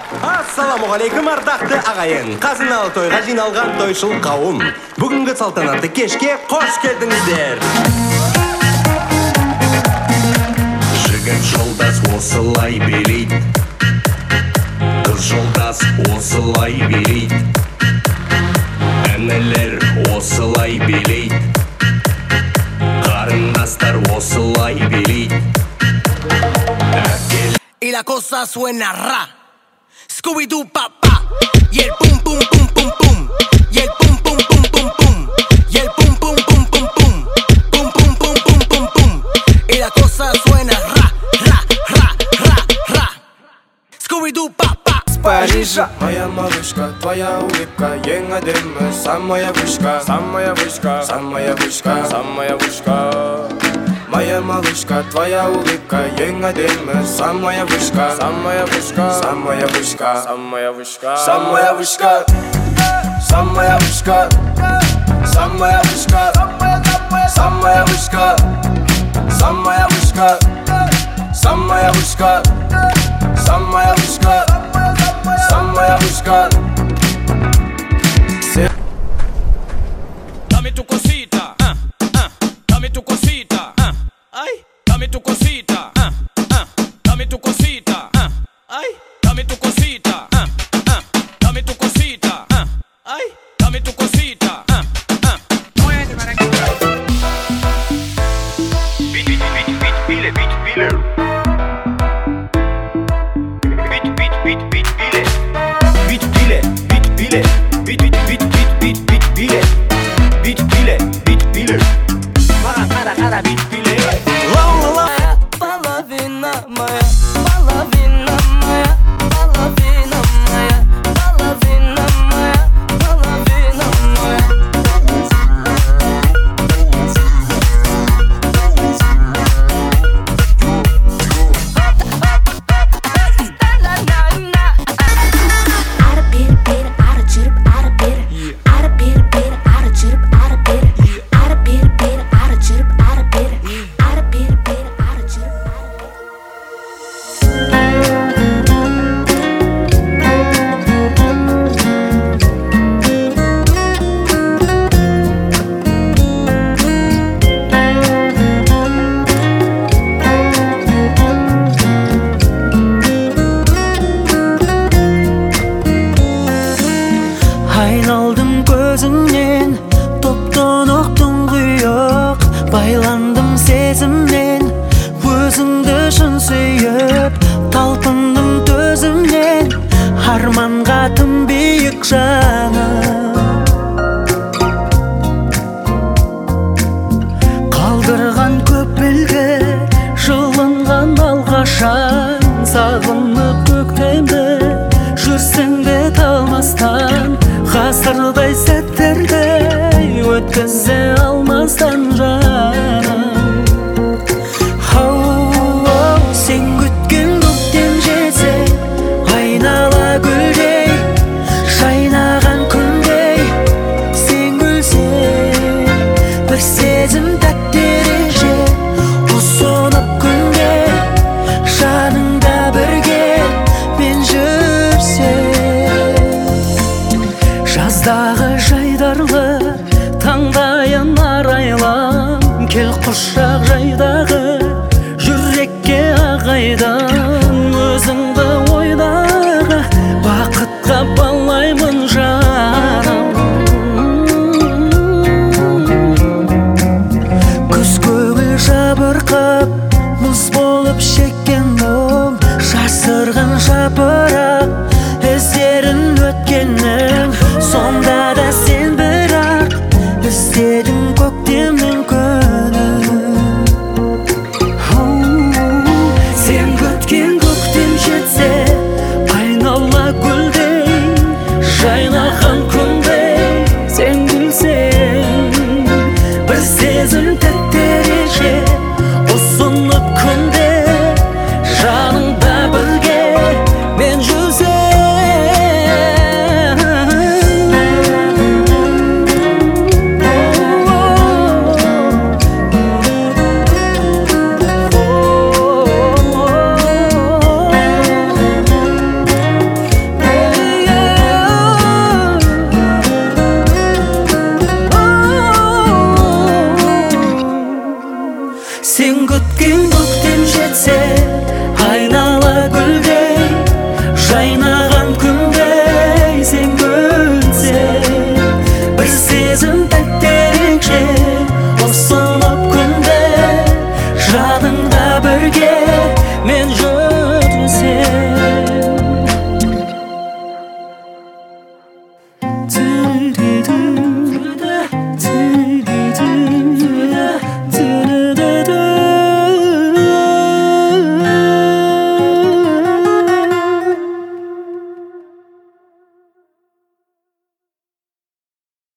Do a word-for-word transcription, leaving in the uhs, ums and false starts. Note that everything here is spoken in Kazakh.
Ассалаумағалейкум ардақты ағайын. Қазыналы тойға жиналған тойшыл қауым. Бүгінгі салтанатты кешке қош келдіңіздер. Жігіт жолдас осылай билейді, қыз жолдас осылай билейді, әнелер осылай билейді, қарындастар осылай билейді. Y la cosa suena ra, Scooby-Doo pa pa, y el pum pum pum pum pum, y el pum pum pum pum pum, y el pum pum pum pum pum, pum pum pum pum pum pum, y la cosa suena ra, ra, ra, ra, ra, Scooby-Doo pa pa. С Парижа, моя малышка, твоя улыбка, ең әдемі, самая вышка, самая вышка, самая вышка, самая вышка. Моя малышка, твоя улыбка, ең әдемі, самая вышка, самая вышка, самая вышка, самая вышка, самая вышка, самая вышка, самая вышка, самая вышка, самая вышка, самая вышка, самая вышка, самая вышка. Dame tu cosita, ah, ah, dame tu cosita, ah, ay, dame tu cosita, ah, ah, dame tu cosita, ah, ay, dame tu cosita, ah, ah, dame tu cosita, ah, ay, dame tu cosita, ah, ah. Beat, beat, beat, beat, bile, beat, bile. Beat, beat, beat, beat, bile. Beat, bile, beat, bile. Beat, beat, beat, beat, beat, beat, bile. Beat, bile, beat, bile. Para, para, para, beat, bile. Половина моя, половина моя, половина моя, половина моя, половина моя. Ары бері бері ары жүріп ары бері, ары бері бері ары жүріп ары бері, ары бері бері ары жүріп ары бері, ары бері бері ары жүріп ары Айналдым көзіңнен, топ-тоңық тұңғиық, байландым сезімнен, өзіңді шын сүйіп, талпындым төзімнен, арманға тым биік жаным. Қалдырған көп белгі, жылынған алғашан, сағынып көктемді, жүрсің бе талмастан, ғасырдай сәттерді өткізе алмастан жаным. Ау, сен күткен көктем жетсе, айнала гүлдей, жайнаған күндей, сен күлсең, бір сезім тәтті ереже, ұсынып күнде, жаныңда бірге мен жүрсем. Жаздағы жайдарлы таңдайын арайлам, кел құшақ жайдағы жүрекке ағайдан, өзіңді ойдағы бақытқа балаймын жаным. Күз көңіл жабырқап, мұз болып шеккен мұң, жасырған жапырақ